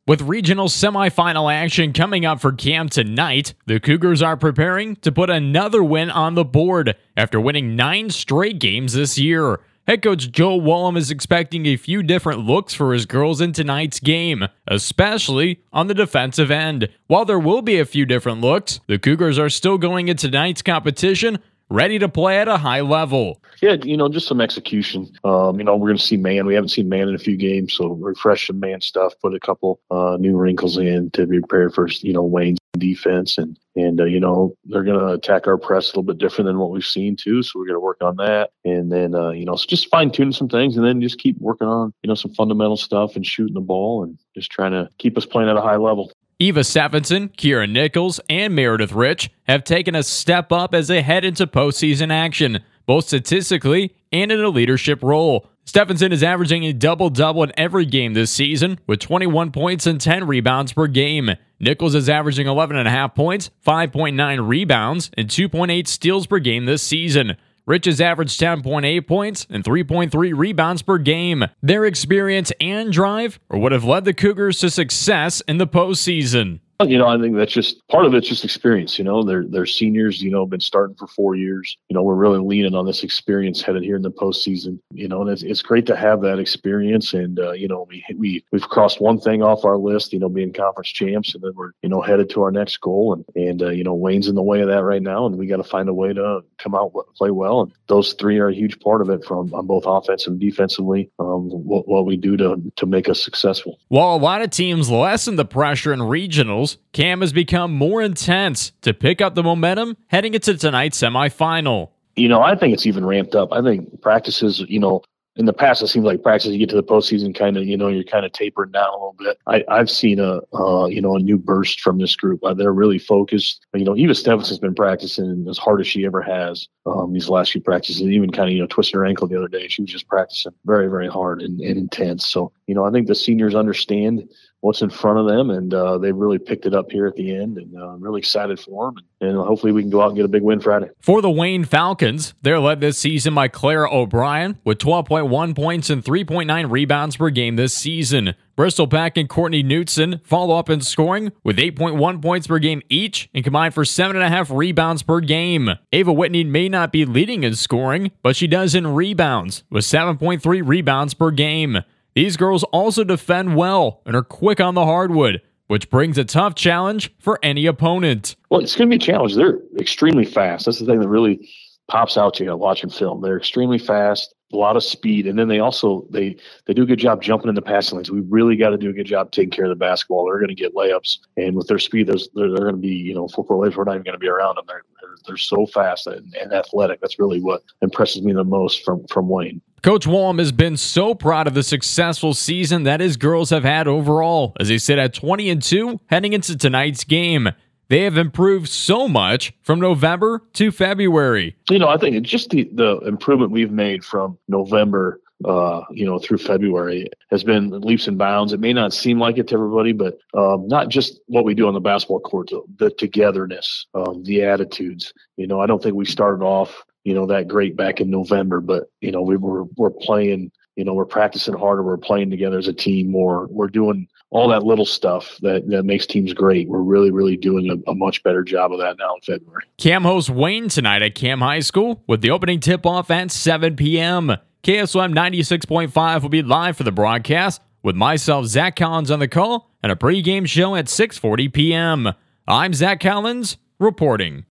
With regional semifinal action coming up for Cam tonight, the Cougars are preparing to put another win on the board after winning 9 straight games this year. Head coach Joe Wollum is expecting a few different looks for his girls in tonight's game, especially on the defensive end. While there will be a few different looks, the Cougars are still going into tonight's competition ready to play at a high level. Yeah, just some execution. We're going to see man. We haven't seen man in a few games, so refresh some man stuff, put a couple new wrinkles in to be prepared for, Wayne's defense. And they're going to attack our press a little bit different than what we've seen, too, so we're going to work on that. And then, so just fine-tune some things and then just keep working on, some fundamental stuff and shooting the ball and just trying to keep us playing at a high level. Eva Stephenson, Kira Nichols, and Meredith Rich have taken a step up as they head into postseason action, both statistically and in a leadership role. Stephenson is averaging a double-double in every game this season with 21 points and 10 rebounds per game. Nichols is averaging 11.5 points, 5.9 rebounds, and 2.8 steals per game this season. Rich has averaged 10.8 points and 3.3 rebounds per game. Their experience and drive are what have led the Cougars to success in the postseason. I think that's just part of it's just experience. They're seniors, been starting for 4 years. We're really leaning on this experience headed here in the postseason, and it's great to have that experience. And, we've crossed one thing off our list, being conference champs, and then we're, headed to our next goal. And Wayne's in the way of that right now, and we got to find a way to come out, play well. And those three are a huge part of it on both offensive and defensively, what we do to make us successful. While a lot of teams lessen the pressure in regionals, Cam has become more intense to pick up the momentum heading into tonight's semifinal. I think it's even ramped up. I think practices, in the past, it seems like practices, you get to the postseason, kind of, you're kind of tapering down a little bit. I've seen a new burst from this group. They're really focused. Eva Stephenson's been practicing as hard as she ever has these last few practices, and even kind of, twisted her ankle the other day. She was just practicing very, very hard and intense. So, I think the seniors understand what's in front of them, and they've really picked it up here at the end, and I'm really excited for them, and hopefully we can go out and get a big win Friday. For the Wayne Falcons, they're led this season by Clara O'Brien with 12.1 points and 3.9 rebounds per game this season. Bristol Peck and Courtney Knutson follow up in scoring with 8.1 points per game each and combine for 7.5 rebounds per game. Ava Whitney may not be leading in scoring, but she does in rebounds with 7.3 rebounds per game. These girls also defend well and are quick on the hardwood, which brings a tough challenge for any opponent. Well, it's going to be a challenge. They're extremely fast. That's the thing that really pops out to you watching film. They're extremely fast, a lot of speed, and then they do a good job jumping into passing lanes. We really got to do a good job taking care of the basketball. They're going to get layups, and with their speed, they're going to be, full court layups. We're not even going to be around them. They're so fast and athletic. That's really what impresses me the most from Wayne. Coach Wollum has been so proud of the successful season that his girls have had overall, as they sit at 20-2 heading into tonight's game. They have improved so much from November to February. I think it's just the improvement we've made from November through February has been leaps and bounds. It may not seem like it to everybody, but not just what we do on the basketball court, the togetherness, the attitudes. I don't think we started off that great back in November, but, we're playing, we're practicing harder. We're playing together as a team more. We're doing all that little stuff that makes teams great. We're really, really doing a much better job of that now in February. Cam hosts Wayne tonight at Cam High School with the opening tip-off at 7 p.m. KSOM 96.5 will be live for the broadcast with myself, Zach Collins, on the call and a pregame show at 6:40 p.m. I'm Zach Collins reporting.